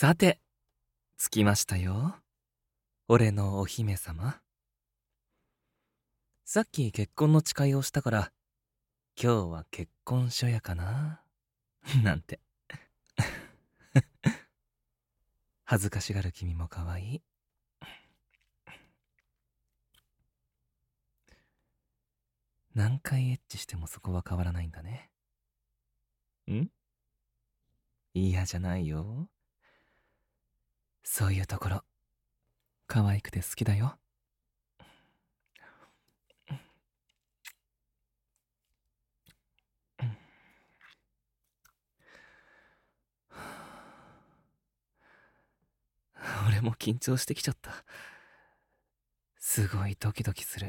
さて、着きましたよ。俺のお姫様。さっき結婚の誓いをしたから、今日は結婚初夜かななんて。恥ずかしがる君も可愛い。何回エッチしてもそこは変わらないんだね。ん？嫌じゃないよ。そういうところ、可愛くて好きだよ。俺も緊張してきちゃった。すごいドキドキする。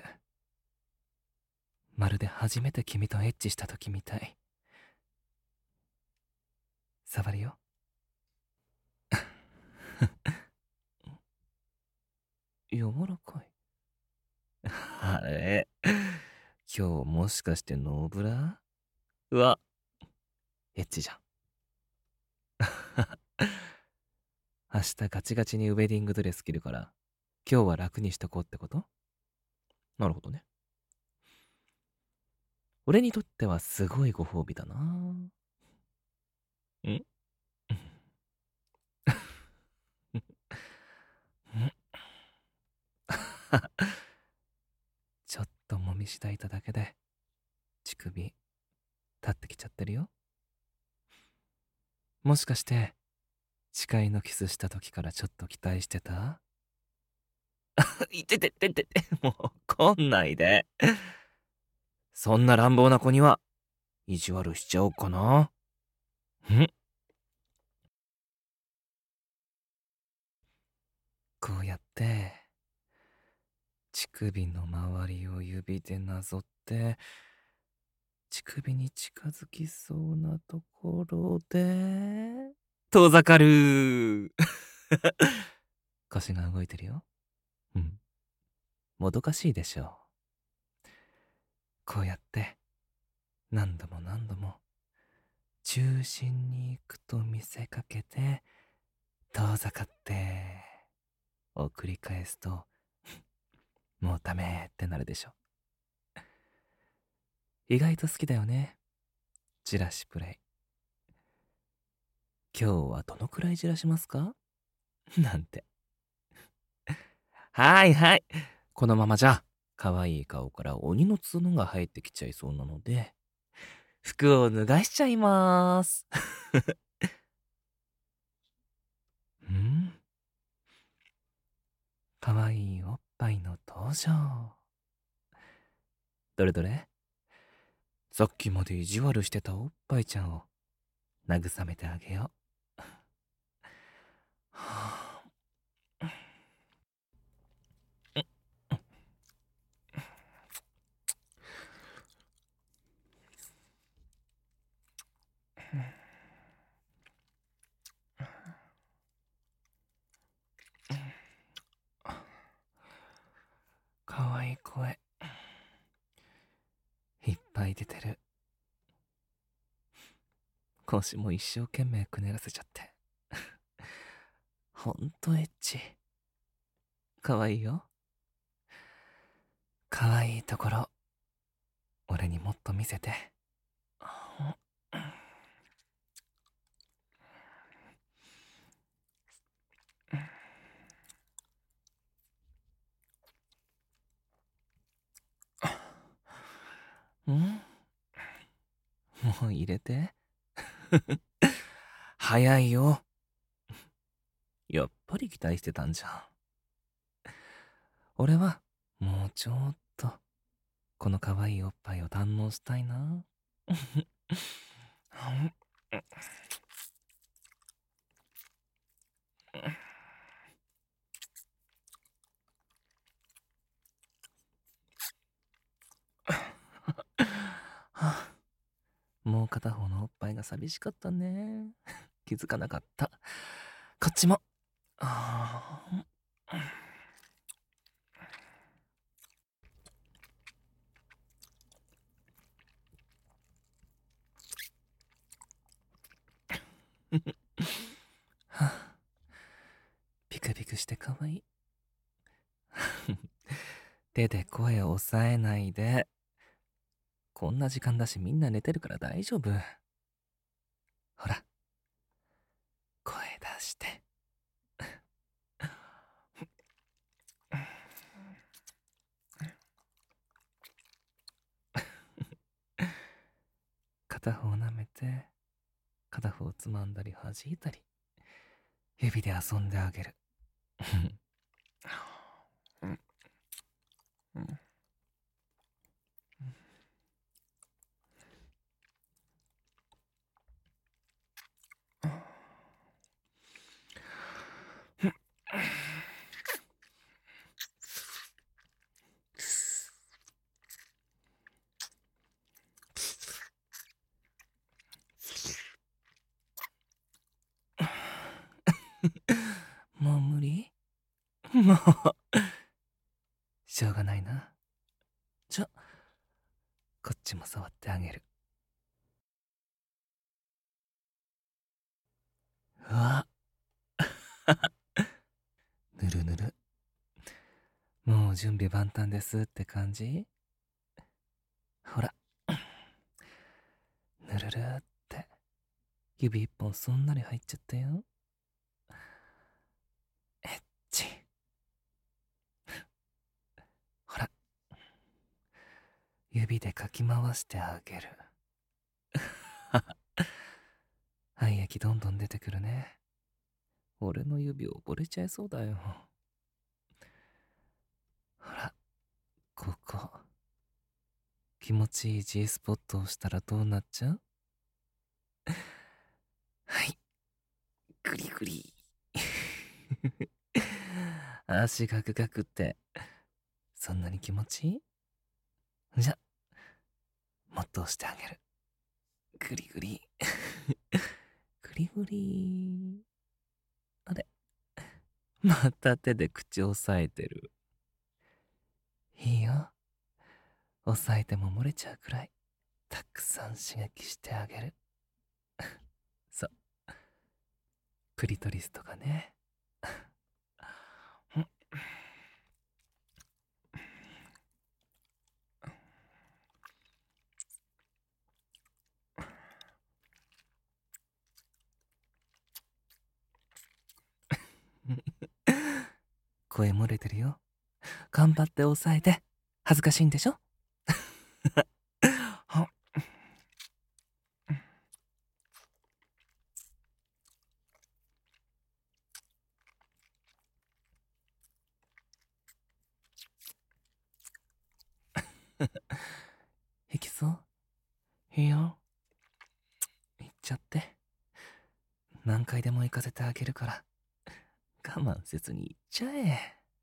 まるで初めて君とエッチした時みたい。触るよ。柔らかい。あれ、今日もしかしてノーブラ？うわ、エッチじゃん。明日ガチガチにウェディングドレス着るから、今日は楽にしとこうってこと？なるほどね。俺にとってはすごいご褒美だな。ん？ちょっともみしだいただけで、乳首、立ってきちゃってるよ。もしかして、誓いのキスした時からちょっと期待してた？いててててて、もう、来んないで。そんな乱暴な子には、意地悪しちゃおうかな。こうやって、乳首の周りを指でなぞって、乳首に近づきそうなところで、遠ざかる。腰が動いてるよ。うん。もどかしいでしょう。こうやって、何度も何度も、中心に行くと見せかけて、遠ざかって、を繰り返すと、もうダメってなるでしょ。意外と好きだよね。じらしプレイ。今日はどのくらいじらしますか？なんて。はいはい。このままじゃ、可愛い顔から鬼の角が生えてきちゃいそうなので、服を脱がしちゃいまーす。ん？可愛いおっぱいの登場。どれどれ？さっきまで意地悪してたおっぱいちゃんを慰めてあげよう。はあ、かわいい声いっぱい出てる。腰も一生懸命くねらせちゃってほんとエッチ。かわいいよ。かわいいところ俺にもっと見せて。ん？もう入れて。早いよ。やっぱり期待してたんじゃん。俺はもうちょっとこの可愛いおっぱいを堪能したいな。もう片方のおっぱいが寂しかったね。気づかなかった。こっちも。 クピクしてかわいい。手で声を抑えないで。こんな時間だしみんな寝てるから大丈夫。ほら、声出して。片方舐めて、片方つまんだり弾いたり、指で遊んであげる。もう無理？もうしょうがないな。こっちも触ってあげる。うわぬるぬる。もう準備万端ですって感じ？ほら、ぬるるって指一本すんなり入っちゃったよ。エッチ。ほら、指でかき回してあげる。愛液どんどん出てくるね。俺の指溺れちゃいそうだよ。ほら、ここ。気持ちいい G スポットをしたらどうなっちゃう？はい、グリグリ。足ガクガクって、そんなに気持ちいい？じゃ、もっと押してあげる。グリグリ。グリグリ。あれ、また手で口を押さえてる。いいよ。押さえても漏れちゃうくらい、たくさん刺激してあげる。そう。クリトリスとかね。声漏れてるよ。頑張って押さえて。恥ずかしいんでしょ？いきそう？いいよ。行っちゃって。何回でも行かせてあげるから。我慢せずに行っちゃえ。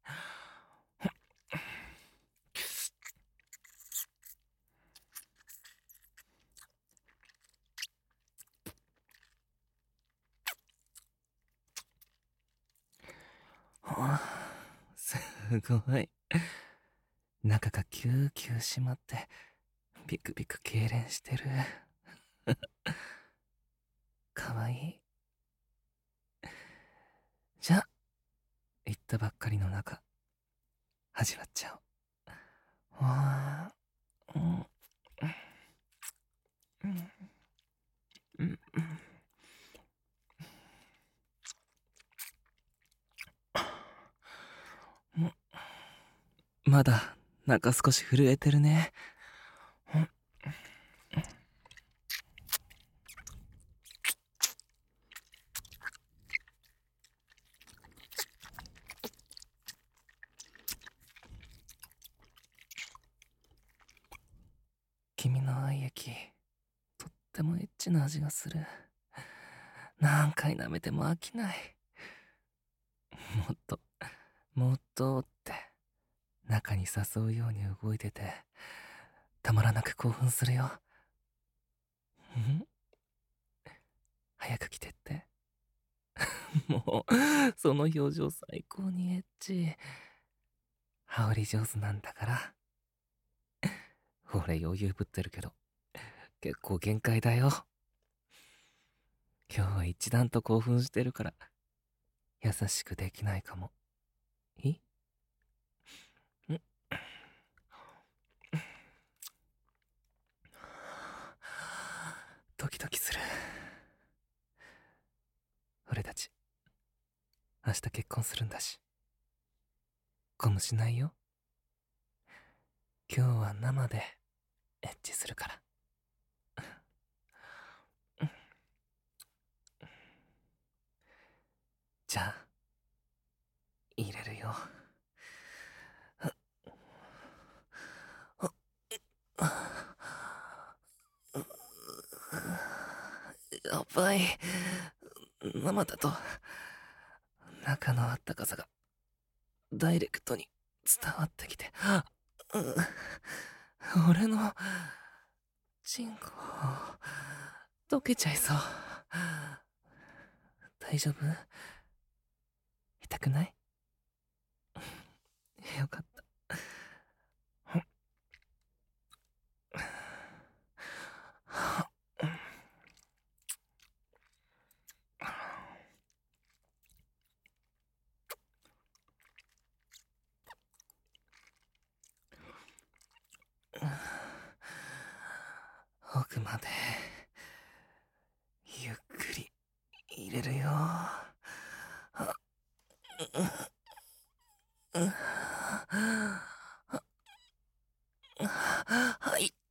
すごい。中がキューキュー締まって、ビクビク痙攣してる。かわいい。じゃあ、行ったばっかりの中、始まっちゃおう。わー、うん、まだ中少し震えてるね。君の愛液、とってもエッチな味がする。何回舐めても飽きない。もっと、もっとって、中に誘うように動いてて、たまらなく興奮するよ。早く来てって。もう、その表情最高にエッチ。羽織上手なんだから。俺余裕ぶってるけど、結構限界だよ。今日は一段と興奮してるから、 優しくできないかも。いい？ドキドキする。俺たち明日結婚するんだし、ゴムしないよ。今日は生でエッチするから。じゃあ入れるよ。やばい。生だと中のあったかさがダイレクトに伝わってきて、俺のチンコ溶けちゃいそう。大丈夫？痛くない？よかった。奥までゆっくり入れるよ。入った。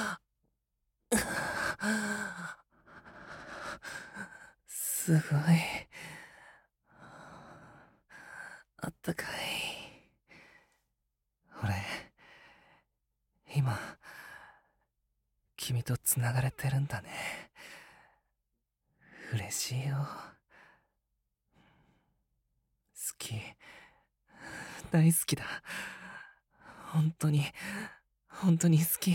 すごいあったかい。俺今君とつながれてるんだね。嬉しいよ。好き、大好きだ。本当に本当に好き。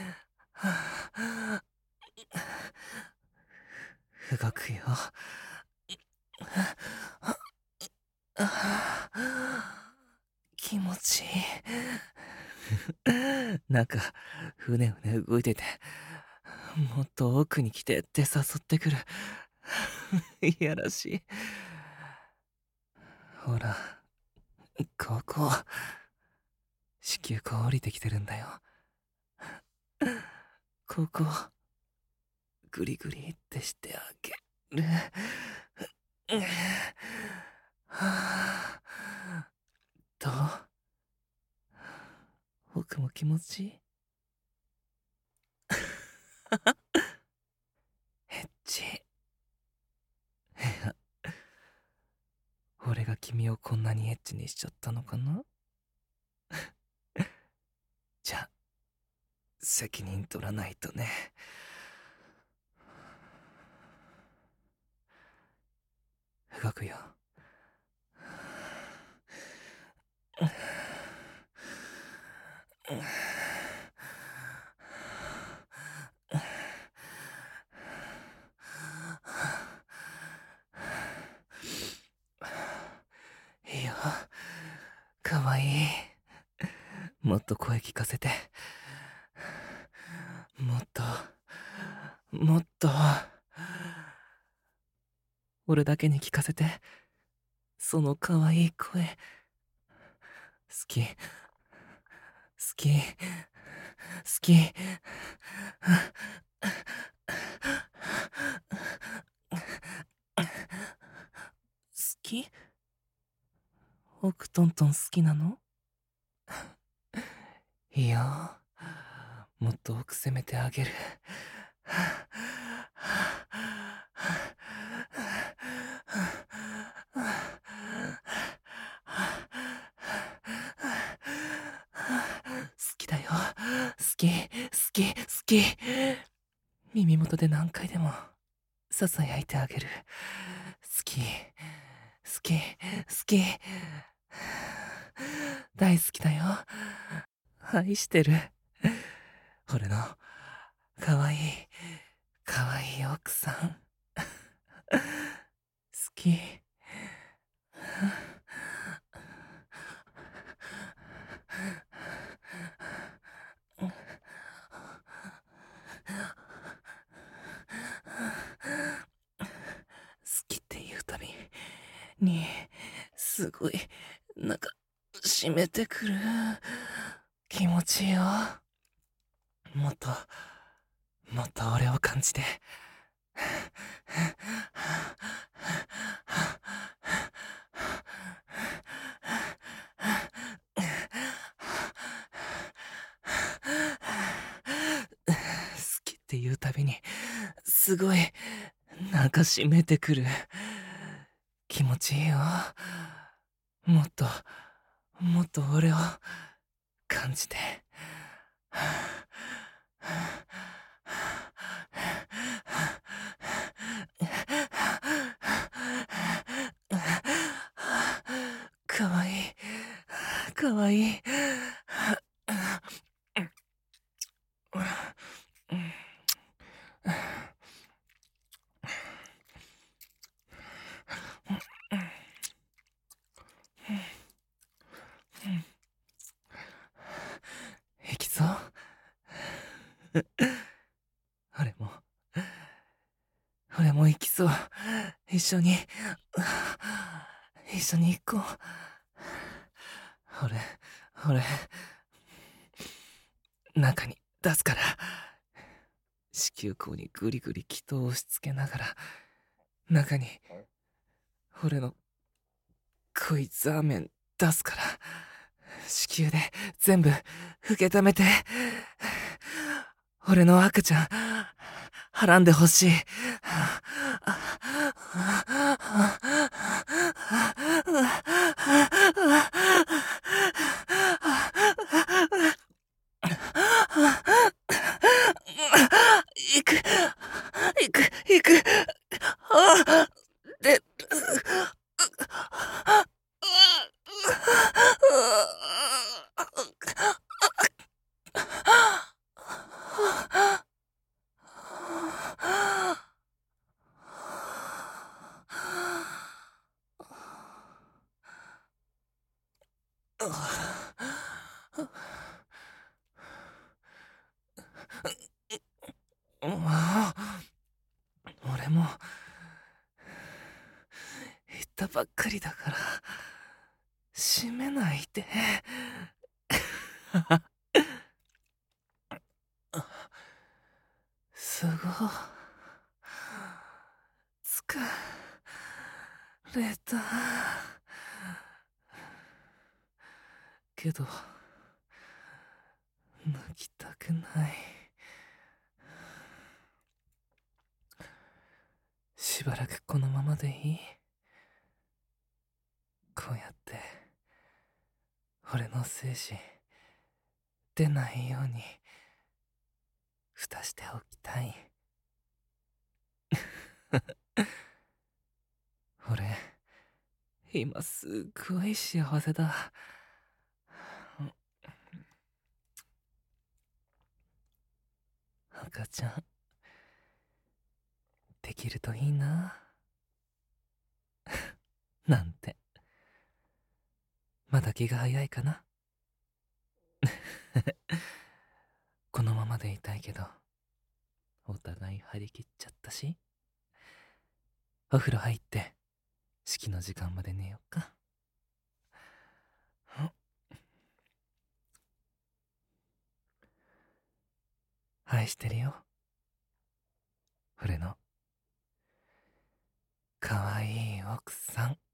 動くよ。気持ちいい。なんかふねふね動いてて、もっと奥に来てって誘ってくる。いやらしい。ほら、ここ子宮口降りてきてるんだよ。ここグリグリってしてあげる。どう？僕も気持ちいい？エッチ。いや、俺が君をこんなにエッチにしちゃったのかな。じゃあ責任取らないとね。動くよ。いいよ、かわいい。もっと声聞かせて。もっともっと俺だけに聞かせて。そのかわいい声。好き好き好き。好き？奥トントン好きなの？いいよ、もっと奥攻めてあげる。好きだよ。好き好き好き。耳元で何回でもささやいてあげる。好き好き好き。大好きだよ。愛してる。俺のかわいいかわいい奥さん。好き。好きって言うたびに、すごい、なんか、締めてくる。気持ちいいよ。もっと、もっと俺を感じて。好きって言うたびに、すごい、なんか締めてくる。気持ちいいよ。もっと、もっと俺を感じて。かわいい。かわいい。行きそう。俺も、俺も行きそう。一緒に、一緒に行こう。俺、中に出すから。子宮口にぐりぐり気筒を押し付けながら、中に、俺の濃いザーメン出すから。子宮で全部受け止めて。俺の赤ちゃん、はらんでほしい。行く、行く。で、俺も言ったばっかりだから閉めないで。すごい疲れたけど抜きたくない。しばらくこのままでいい？こうやって俺の精子出ないように蓋しておきたい。俺今すっごい幸せだ。赤ちゃんできるといいな。なんてまだ気が早いかな。このままでいたいけどお互い張り切っちゃったし、お風呂入って式の時間まで寝よっか。愛してるよ、俺のかわいい奥さん。